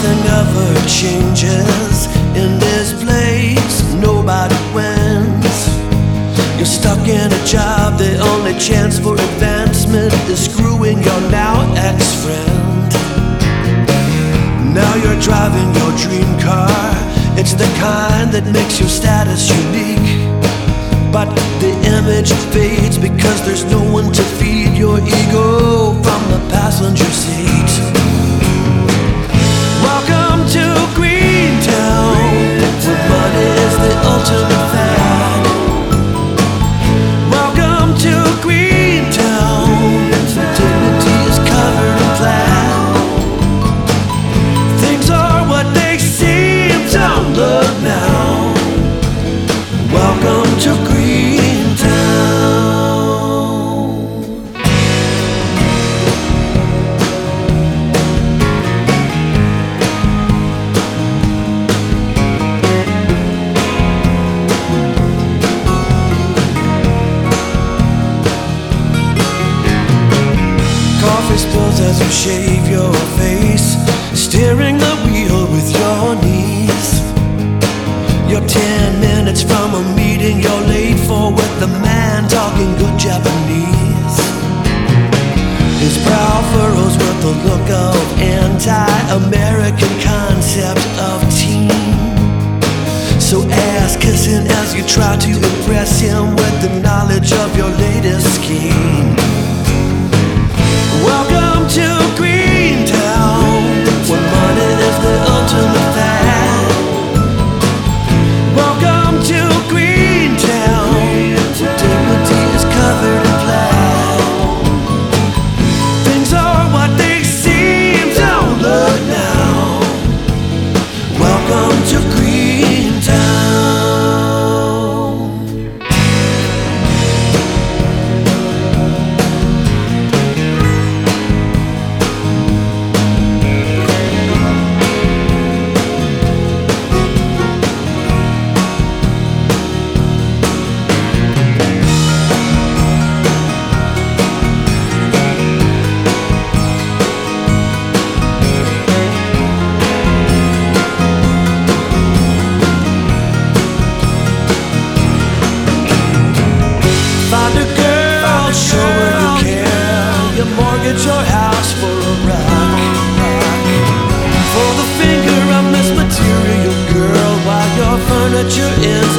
Nothing ever changes in this place. Nobody wins. You're stuck in a job. The only chance for advancement is screwing your now ex-friend. Now you're driving your dream car. It's the kind that makes your status unique. But the image fades because there's no one to feed your ego from the passenger seat. Welcome to Greentown, where money is the ultimate fad. Welcome to Greentown, where dignity is covered in plaid. Things are what they seem, don't look now. Welcome to Greentown. Coffee spills as you shave your face, steering the wheel with your knees. You're 10 minutes from a meeting you're late for with the man talking good Japanese. His brow furrows with the look of anti-American concept of team. So ass kissing as you try to impress him with the knowledge of your latest scheme. Welcome to Greentown, where money is the ultimate fad. Welcome to Greentown, where dignity is covered in plaid. Things are what they seem, don't look now. Welcome to Greentown. Find a girl, show her you care. You mortgage your house for a rock. For the finger of this material girl, while your furniture is